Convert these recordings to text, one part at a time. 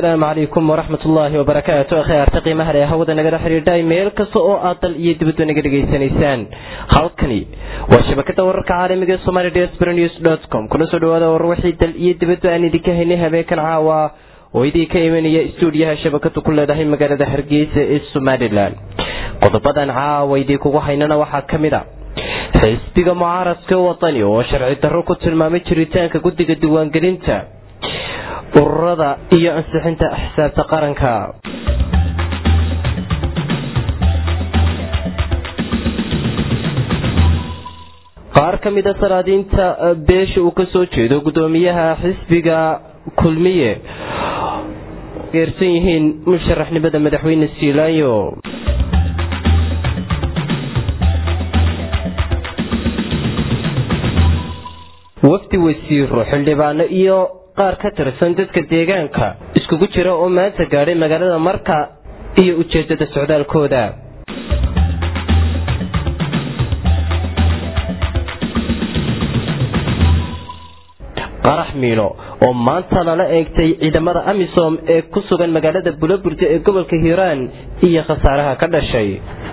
السلام عليكم ورحمة الله وبركاته. أخي أرتقي مهر هودا نقدر حرير داي ميل كسو أطل يدبدو نقدر جيسانيسان خلقني وشبكة ورك عالمي Somali Diaspora News.com كل سودو هذا وروحي دل يدبدو أني دكهني هبيكن عوا ويدي كيمنية استوديوها شبكة كل ده مقالة حرقيس السوماليلان قطباً عا ويدي كوحيننا وحاكمدا حسبك معارضك وطني وشرعي الدروكو المامي تريتانك قدك الدوان قرنتا ururada iyo ansixinta xisaabta qaranka qaar kamida saraadinta beesha uu ka soo jeedo gudoomiyaha xisbiga kulmiye geersan yihiin musharaxnimada madaxweyne Siilaanyo wafdi wasiiro xildhibaano iyo qaar ka tirsan dadka deegaanka iskugu jira oo maanta gaaray magaalada Marka iyo ujeedada socdaalkooda qarax miino oo maanta la eegtay ciidamada AMISOM ee ku sugan magaalada Bulaburde ee gobolka Hiiraan iyo khasaaraha ka dhashay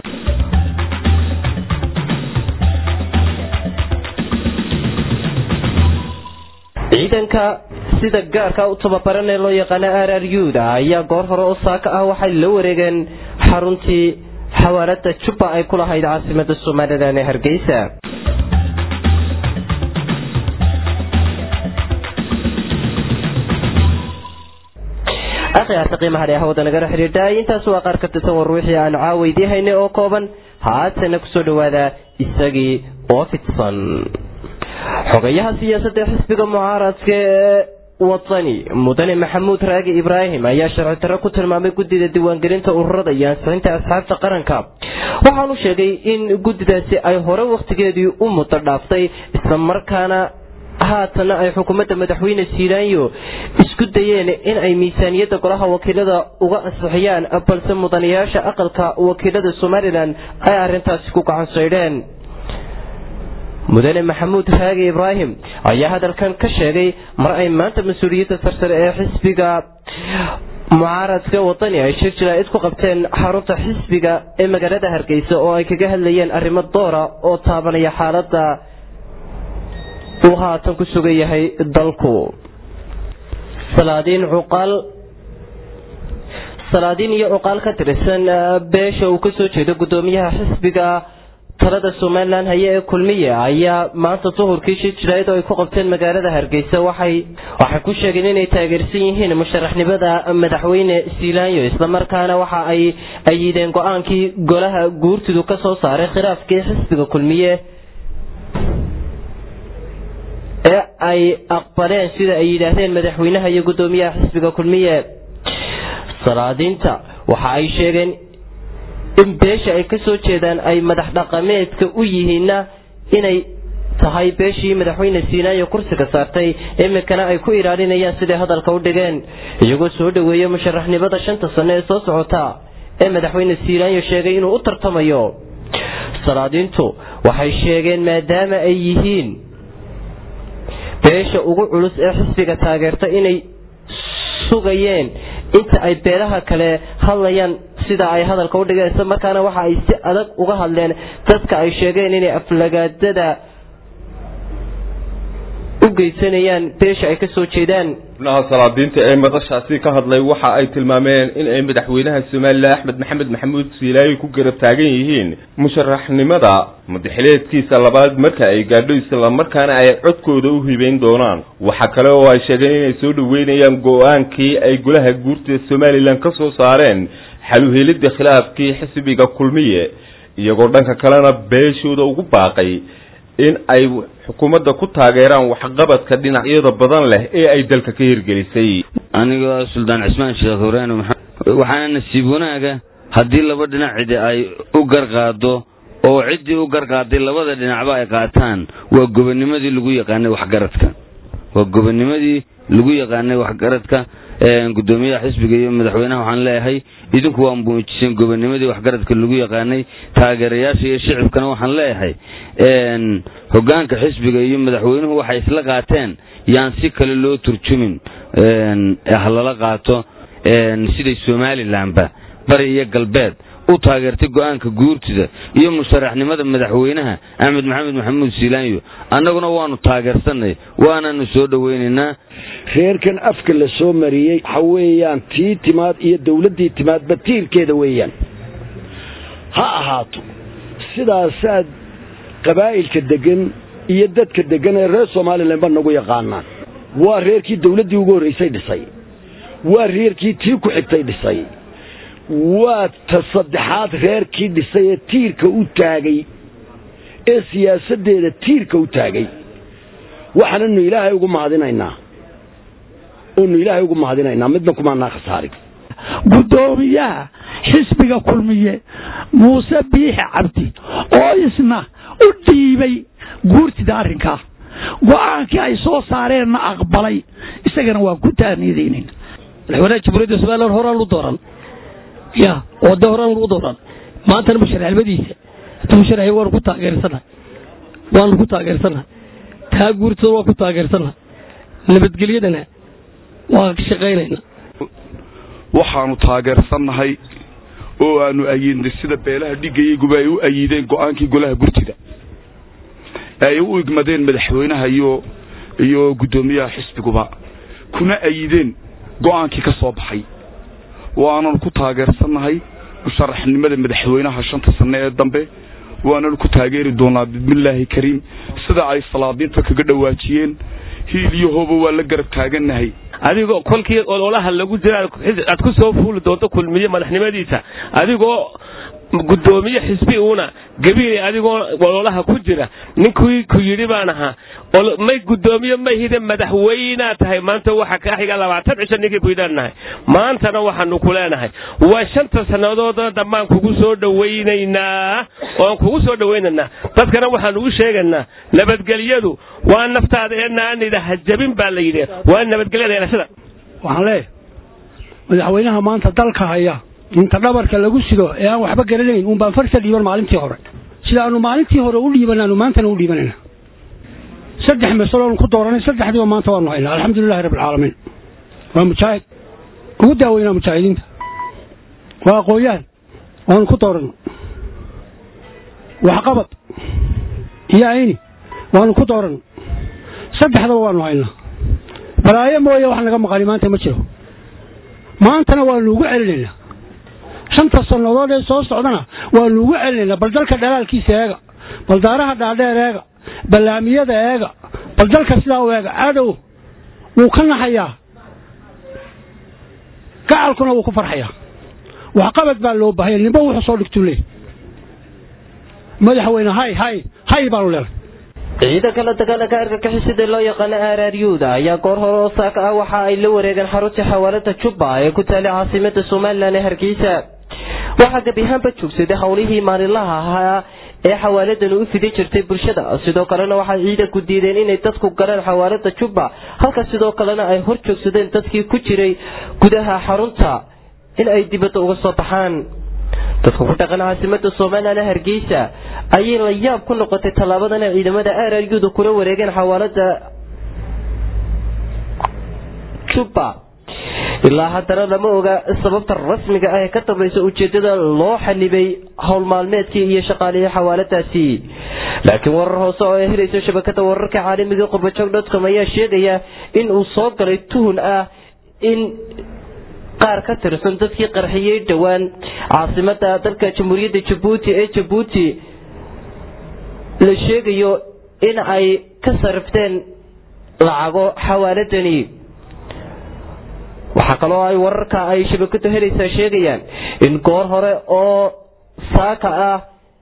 ciidanka sida gaarka u tababaran ee loo yaqaan RRU-da ayaa goor hore oo saaka ah waxay la wareegeen xaruntii xawaalada Jubba ay ku lahayd caasimadda Soomaaliland ee Hargeysa أخي qiimaha hada hawada naga xiriirtay intaas waa qaar ka tirsan warwixii aan caawidihaynay oo kooban haatan ku soo dhawaada isagii oo fidsan xogayaha siyaasadda xisbiga mucaaradka وطني مدن محمود راجي إبراهيم أيها شرع تركوا تلمامي جديد الديوان قرنت أورد أيها سنت أصحاب تقرنكا وحنو شيء إن جديد سي أي هرا وقت جدي متردافتي استمر كان هاتنا أي حكومة مدحوين السيلانيو اسكديين إن أي ميزانية قراها وكيلة وغاء الصحيان أبل سمدنياش أقل وكيلة السوماليلان أي أرنتا سكوك عن سيلان مدن محمود راجي إبراهيم أيها هذا كان كشيء مرأي ما أنت مسؤولية تفسر حسبك معارضك وطني أي شيء لا إسكو قبتين حارة حسبك إما جلده هركيسة أو أي كجهل لين أرم الدورة أو طابنا يا حالة وها تنكسوجي هي الدلكو صلادين يعقال كترسن بيش وكسو شيء قدوميها حسبك talada Soomaaliland hay'ad kulmiye ayaa maanta tuhurkii jirayd oo ay ku qabteen magaalada Hargeysa waxay ku sheegeen inay taageersan yihiin musharaxnimada madaxweyne Siilaanyo isla markaana waxa ay ayideen go'aankii golaha guurtidu ka soo saaray khilaafkii xisbiga kulmiye ee ay aqbaleen sida ay yiraahdeen madaxweynaha iyo gudoomiyaha xisbiga kulmiye salaadinta waxa ay sheegeen in beesha ay ka soo jeedaan ay madax dhaqameedka u yihiina inay tahay beeshii madaxweyne Siilaanyo kursiga saartay imikana ay ku ilaalinayaan sida hadalka u dhigeen iyagoo soo dhaweeyay musharaxnimada 5 sano ee soo socota ee madaxweyne Siilaanyo sheegay inuu u tartamayo salaadintu waxay sheegeen maadaama ay yihiin beesha ugu culus ee xisbiga taageerta inay sugayeen inta ay beelaha kale hadlayaan sida ay hadalka u dhigeen isla markaana waxa ay si adag uga hadleen dadka ay sheegeen inay aflagaadada u geysanayaan beesha ay ka soo jeedaan salaadiinta ee madashaasi ka hadlay waxa ay tilmaameen in ay madaxweynaha Soomaaliland Axmed Maxamed Maxamuud Siilaanyo ku garab taagan yihiin musharaxnimada madaxleedkiisa labaad marka ay gaadho isla markaana ay codkooda u hibeyn doonaan waxa kale oo ay sheegeen inay soo dhaweynayaan go'aankii ay golaha guurtida Soomaaliland ka soo saareen xaluhelida khilaafkii xisbiga kulmiye iyagoo dhanka kalena beeshooda ugu baaqay in ay xukuumadda ku taageeraan waxqabadka dhinacyada badan leh ee ay dalka ka hirgelisay aniga Suldaan Cismaan Sheekh Huraan waxaan nasiib wanaaga hadii laba dhinac ay u garqaado oo cidii u garqaaday labada dhinacba ay qaataan waa gobonimadii lagu yaqaanay waxgaradka gudoomiyaha xisbiga iyo madaxweynaha waxaan leeyahay idinku waa muujiseen gobonimadii waxgaradka lagu yaqaanay taageerayaasha iyo shacabkana waxaan leeyahay hogaanka xisbiga iyo madaxweynuhu waxay isla qaateen yaan si kale loo turjumin halala qaato siday Somalilandba bari iyo galbeed u taageertay go'aanka guurtida iyo musharaxnimada madaxweynaha Axmed Maxamed Maxamuud Siilaanyo annaguna waanu taageersanay waanaanu soo dhaweynaynaa reerkan afka la soo mariyay xaweeyaan tii timaad iyo dawladii timaad batiirkeeda weeyaan ha ahaato sidaasaad qabaa'ilka degan iyo dadka degan ee reer Soomaaliland ba nagu yaqaanaan waa reerkii dawladii ugu horeysay dhisay waa reerkii tii ku xigtay dhisay waa tasaddexaad reerkii dhisay ee tiirka u taagay ee siyaasadeeda tiirka u taagay waxaanu ilaahay ugu mahadinaynaa midna kuma naaqsaari gudoomiyaha xisbiga kulmiye Muuse Biixi Cabdi oo isna u dhiibay guurtida arrinka go'aankii ay soo saareen aqbalay isagana waa ku taaniideen madaxweynaha jamhuuriyadda Soomaaliland horaan u dooran يا ودوران ودوران ما أنت المشرع المدينة المشرع هو ركوت تاجر سنة وان ركوت تاجر سنة تاجر سوا ركوت تاجر سنة اللي بتقولينا وشغالين waxaanu taageersanahay oo aanu ayeen sida beelaha dhigay gubay u ayideen go'aankii golaha gurtida ay u igmadeen madaxweynaha iyo gudoomiyaha xisbiguba kuna ayideen go'aankii ka soo baxay waanu ku taageersanahay musharaxnimada madaxweynaha 5 sano ee dambe waanu ku taageeri doonaa bismillaahi kariim sida ay salaadiinta kaga dhawaajiyeen hiiliyo hoobo waa la garab taaganahay adigoo kolkii ololaha lagu jiraa aad ku soo fuul doonto kulmiye madaxnimadiisa adigoo gudoomiye xisbi una gabiil adigoo ololaha ku jira ninkii ku yiri baan ahaa may gudoomiye ma hida madaxweynaha tahay maanta waxa ka xiga 20 cisho ninkii ku yidanahay maantana waxaanu ku leenahay waa 5 sanadood dhammaan kugu soo dhaweynaynaa dadkana waxaanu u sheegaynaa nabadgelyadu waa naftaada aan idaha jabin baa la yiri waa nabadgelyada yeelashada waxaan leeyahay madaxweynaha maanta dalka haya inta dhabarka lagu sido ee aan waxba garanayn baan farsa dhiiban maalintii hore sida aanu maalintii hore u dhiibanaano maantana u dhiibanayna saddex mas'uul ku dooranay saddexdiiba maanta waanu haynaa alxamdulillaah rabbil caalamiin waa mujaahid ugu daaweynaa mujaahidiinta waa aqooyaan waanu ku dooran wax qabad iyo ayni waanu ku dooran saddexdaba waanu haynaa balaayo mooye wax naga maqali maanta ma jiro maantana waanu ugu celinaynaa 5 sanadood ee soo socdana waanu ugu celinaynaa bal dalka dhalaalkiisa eega bal daaraha dhaadheer eega balaamiyada eega bal dalka sidaa u eega cadow wuu ka naxayaa gacalkuna wuu ku farxayaa wax qabad baa loo baahay ninba wuxuu soo dhigtulay madaxweyne hay baanu leeyahay ciidanka la dagaalanka argagixisada loo yaqaan RRU-da ayaa goor hore oo saaka ah waxa ay la wareegeen xarunta xawaalada Jubba ee ku taal caasimada Soomaaliland ee Hargeysa waxa gabiyaanba joogsaday hawlihii maalinlaha ahaa ee xawaaladan u fidin jirtay bulshada sidoo kalena waxa ciidanku diideen inay dadku galaan xawaalada Jubba halka sidoo kalena ay hor joogsadeen dadkii ku jiray gudaha xarunta in ay dibadda uga soo baxaan dadku ku dhaqan caasimada Soomaaliland ee Hargeysa ayay la yaab ku noqotay talaabadan ciidamada RRU-da kula wareegeen xawaalada Jubba ilaa haddana lama oga sababta rasmiga ah ee ka dambaysa ujeedada loo xanibay hawl maalmeedkii iyo shaqaalihii xawaaladaasi laakiin warar hoose oo ay helayso shabakada wararka caalamiga qurbajoog.com ayaa sheegaya in uu soo galay tuhun ah in qaar ka tirsan dadkii qarxiyay dhawaan caasimada dalka jamhuuriyadda Djibouti ee Djibouti la sheegayo in ay ka sarifteen lacago xawaaladani waxa kale oo ay wararka ay shabakadu helaysaa sheegayaan in goor hore oo saaka ah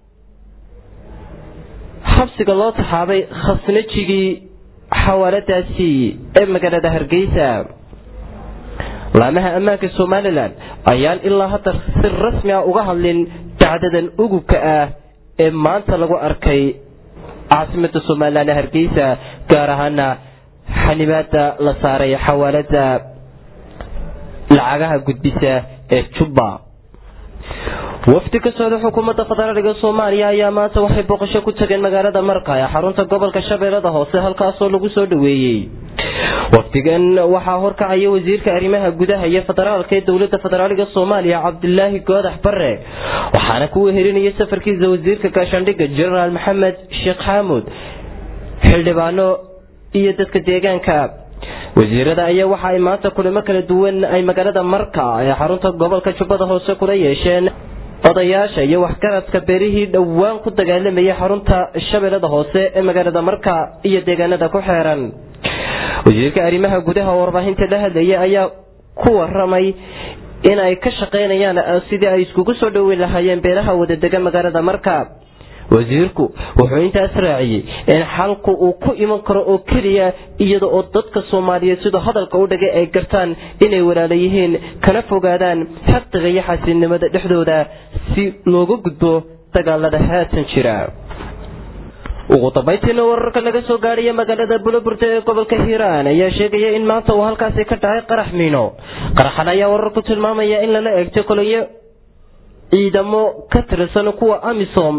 xabsiga loo taxaabay khasnajigii xawaaladaasi ee magaalada Hargeysa laamaha ammaanka Soomaaliland ayaan ilaa hadda si rasmi ah uga hadlin dacdadan ugubka ah ee maanta lagu arkay caasimada Soomaaliland ee Hargeysa gaar ahaan xanibaada la saaray xawaalada lacagaha gudbisa ee Jubba wafdi ka socda xukuumadda federaalka Soomaaliya ayaa maanta waxay booqasho ku tageen magaalada Marka ee xarunta gobolka Shabeellada Hoose halkaas oo lagu soo dhaweeyay waqtigan waxaa horkacaya wasiirka arrimaha gudaha iyo federaalka ee dowladda federaaliga Soomaaliya Cabdullaahi Goodax Barre waxaana ku wehelinaya safarkiisa wasiirka gaashaandhigga General Maxamed Sheekh Xamuud xildhibaano iyo dadka deegaanka wasiirada ayaa waxa ay maanta kulamo kala duwan ay magaalada Marka ee xarunta gobolka Jubbada Hoose kula yeesheen odayaasha iyo waxgaradka beerihii dhawaan ku dagaalamaya xarunta Shabeellada Hoose ee magaalada Marka iyo deegaanada ku xeeran wasiirka arrimaha gudaha warbaahinta la hadlayay ayaa ku waramay in ay ka shaqeynayaan sidii ay iskugu soo dhaweyn lahaayeen beeraha wada degan magaalada Marka wasiirku wuxuu intaas raaciyay in xalku uu ku iman karo oo kaliya iyada oo dadka Soomaaliyeed sida hadalka u dhagay ay gartaan inay walaalayihiin kana fogaadaan xaqiiqa iyo xasilnimada dhexdooda si looga gudbo dagaalada haatan jira ugu dambeyntiina wararka laga soo gaaraya magaalada Bulburte ee gobolka Hiiraan ayaa sheegaya in maanta uu halkaasi ka dhacay qarax miino qaraxan ayaa wararku tilmaamaya in lala eegto kaliya ciidamo ka tirsan kuwa AMISOM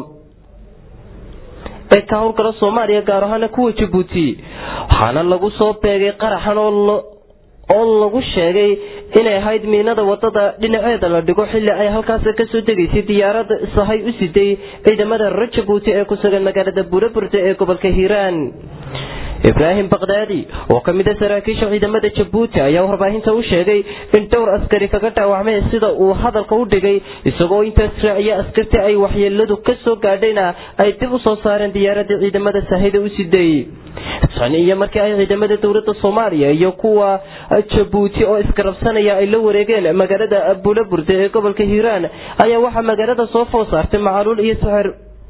ee ka howlgala Soomaaliya gaar ahaan kuwa Djibouti waxaana lagu soo beegay qaraxan oo lagu sheegay inay ahayd miinada wadada dhinaceeda la dhigo xilli ay halkaas ka soo degaysay diyaarad sahay u siday ciidamada Djibouti ee ku sugan magaalada Bulburte ee gobolka Hiiraan Ibrahim Baghdadi oo kamid ah saraakiisha ciidamada Djibouti ayaa warbaahinta u sheegay in dhowr askari kaga dhaawacmay sida uu hadalka u dhigay isagoo intaas raaciyay askarta ay waxyeeladu ka soo gaadhayna ay dib u soo saareen diyaaradda ciidamada sahayda u siday iyo markii ay ciidamada dawladda Soomaaliya iyo kuwa Djibouti oo iskarabsanaya ay la wareegeen magaalada Bulburte ee gobolka Hiiraan ayaa waxa magaalada soo foos saartay macluul iyo sahar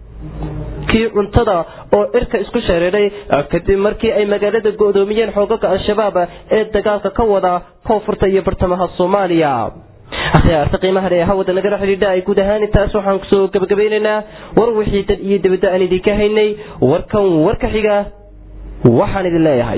kii cuntada oo irka isku shareeray kadib markii ay magaalada go'doomiyeen xoogagga al-shabaab ee dagaalka ka wada koonfurta iyo bartamaha Soomaaliya akhyaarta qiimaha leh hawada naga xiriirda ay guud ahaan intaas waxaan ku soo gabagabaynaynaa war wixii dad iyo dibadda aan idinka haynay warkan warka xiga waxaan idin leeyahay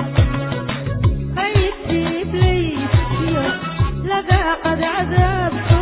قد عذاب